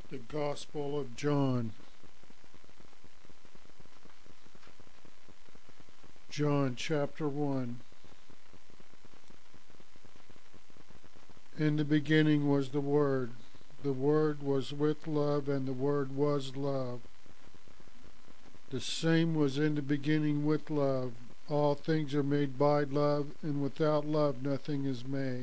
The Gospel of John. John chapter 1. In the beginning was the Word. The Word was with love, and the Word was love. The same was in the beginning with love. All things are made by love, and without love nothing is made.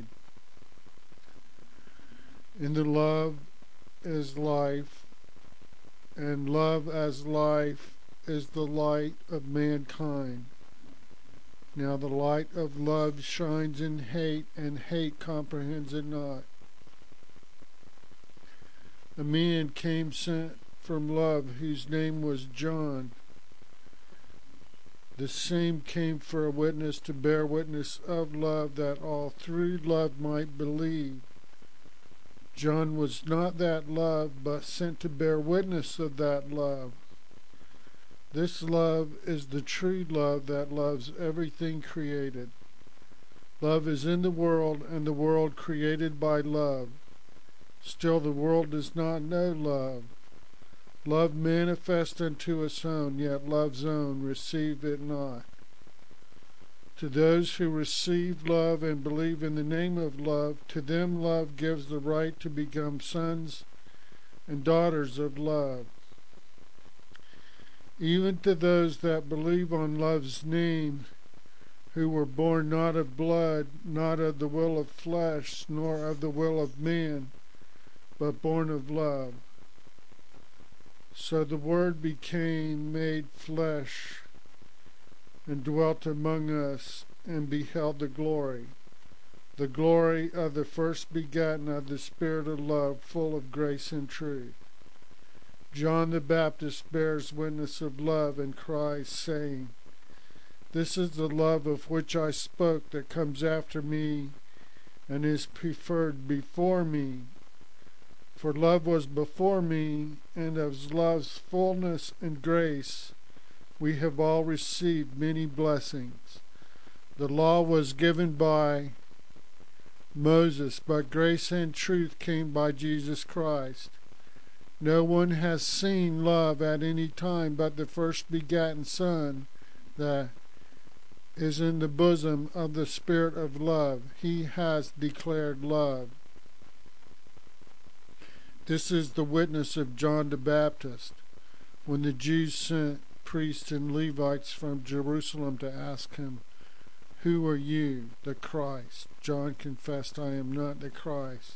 In the love is life, and love as life is the light of mankind. Now the light of love shines in hate, and hate comprehends it not. A man came sent from love, whose name was John. The same came for a witness, to bear witness of love, that all through love might believe. John was not that love, but sent to bear witness of that love. This love is the true love that loves everything created. Love is in the world, and the world created by love. Still the world does not know love. Love manifest unto its own, yet love's own receive it not. To those who receive love and believe in the name of love, to them love gives the right to become sons and daughters of love. Even to those that believe on love's name, who were born not of blood, not of the will of flesh, nor of the will of man, but born of love. So the Word became made flesh, and dwelt among us, and beheld the glory of the first begotten of the Spirit of love, full of grace and truth. John the Baptist bears witness of love, and cries, saying, This is the love of which I spoke, that comes after me, and is preferred before me. For love was before me, and of love's fullness and grace we have all received many blessings. The law was given by Moses, but grace and truth came by Jesus Christ. No one has seen love at any time but the first begotten Son, that is in the bosom of the Spirit of love. He has declared love. This is the witness of John the Baptist, when the Jews sent priests and Levites from Jerusalem to ask him, Who are you, the Christ? John confessed, I am not the Christ.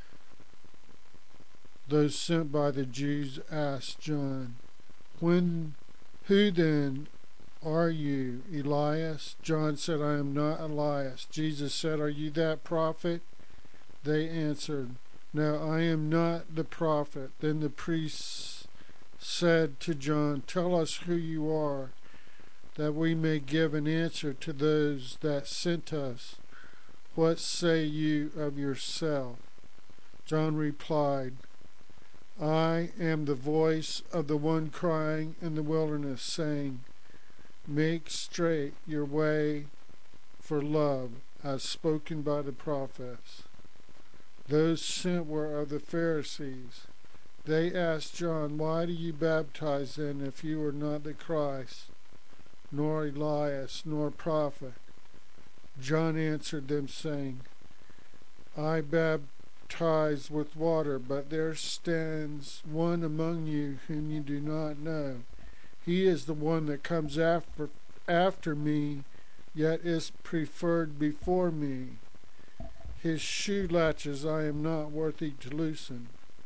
Those sent by the Jews asked John, Who then are you, Elias? John said, I am not Elias. Jesus said, Are you that prophet? They answered, No, I am not the prophet. Then the priests said to John, Tell us who you are, that we may give an answer to those that sent us. What say you of yourself? John replied, I am the voice of the one crying in the wilderness, saying, Make straight your way for love, as spoken by the prophets. Those sent were of the Pharisees. They asked John, Why do you baptize then, if you are not the Christ, nor Elias, nor prophet? John answered them, saying, I baptize with water, but there stands one among you whom you do not know. He is the one that comes after me, yet is preferred before me. His shoe latches I am not worthy to loosen.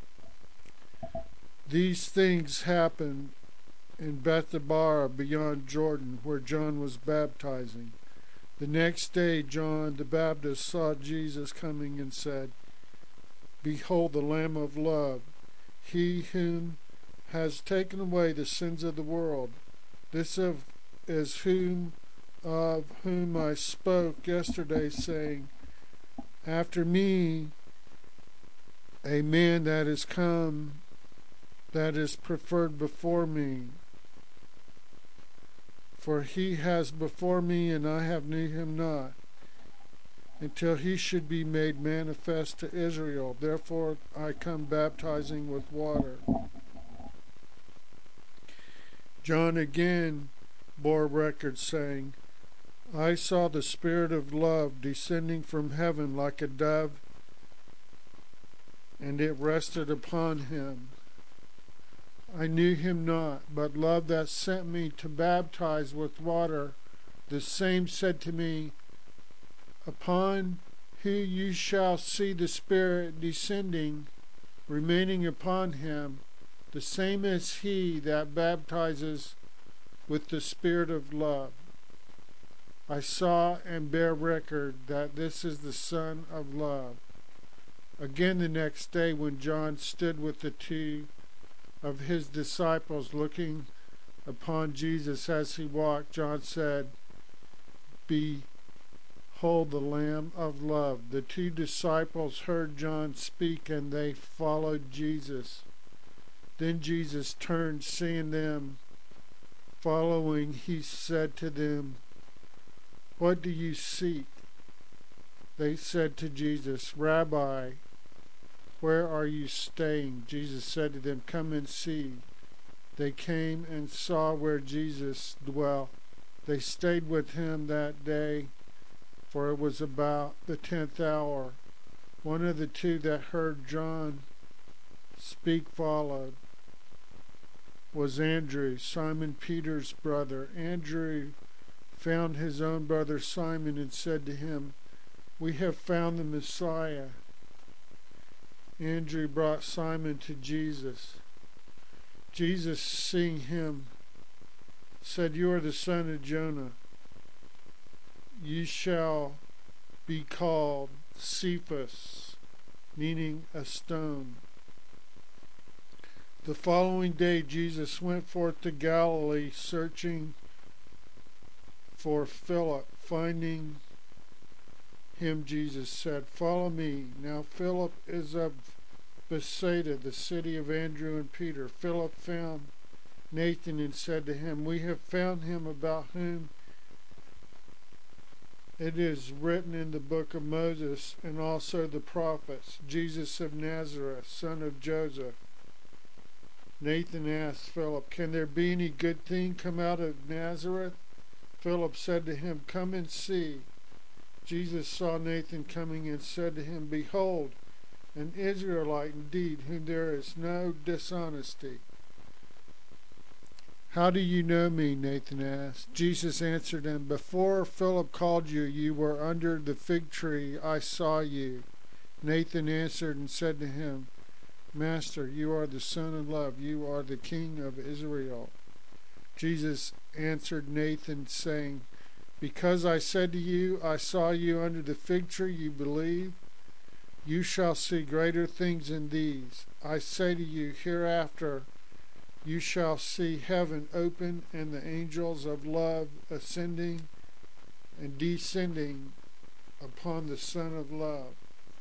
These things happened in Bethabara beyond Jordan, where John was baptizing. The next day John the Baptist saw Jesus coming and said, Behold the Lamb of love, he whom has taken away the sins of the world. This is of whom I spoke yesterday, saying, After me a man that is come, that is preferred before me. For he has before me, and I have knew him not. until he should be made manifest to Israel. Therefore I come baptizing with water. John again bore record, saying, I saw the Spirit of love descending from heaven like a dove, and it rested upon him. I knew him not, but love that sent me to baptize with water, the same said to me, Upon who you shall see the Spirit descending, remaining upon him, the same is he that baptizes with the Spirit of love. I saw and bear record that this is the Son of love. Again the next day, when John stood with the two of his disciples looking upon Jesus as he walked, John said, Behold the Lamb of love. The two disciples heard John speak, and they followed Jesus. Then Jesus turned, seeing them following, he said to them, What do you seek? They said to Jesus, Rabbi, where are you staying? Jesus said to them, Come and see. They came and saw where Jesus dwelt. They stayed with him that day, for it was about the 10th hour. One of the two that heard John speak followed was Andrew, Simon Peter's brother. Andrew found his own brother Simon and said to him, We have found the Messiah. Andrew brought Simon to Jesus. Jesus, seeing him, said, You are the son of Jonah. You shall be called Cephas, meaning a stone. The following day Jesus went forth to Galilee, searching for Philip. Finding him, Jesus said, Follow me. Now Philip is of Bethsaida, the city of Andrew and Peter. Philip found Nathan and said to him, We have found him about whom it is written in the book of Moses and also the prophets, Jesus of Nazareth, son of Joseph. Nathan asked Philip, Can there be any good thing come out of Nazareth? Philip said to him, Come and see. Jesus saw Nathan coming and said to him, Behold, an Israelite indeed, whom there is no dishonesty. How do you know me? Nathan asked. Jesus answered him, Before Philip called you, you were under the fig tree. I saw you. Nathan answered and said to him, Master, you are the Son of love. You are the King of Israel. Jesus answered Nathan, saying, Because I said to you, I saw you under the fig tree, you believe? You shall see greater things than these. I say to you, hereafter you shall see heaven open and the angels of love ascending and descending upon the Son of love.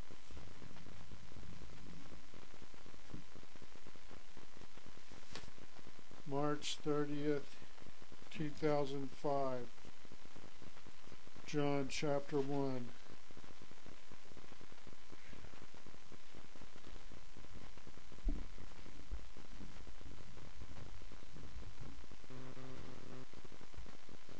March 30th, 2005. John chapter 1.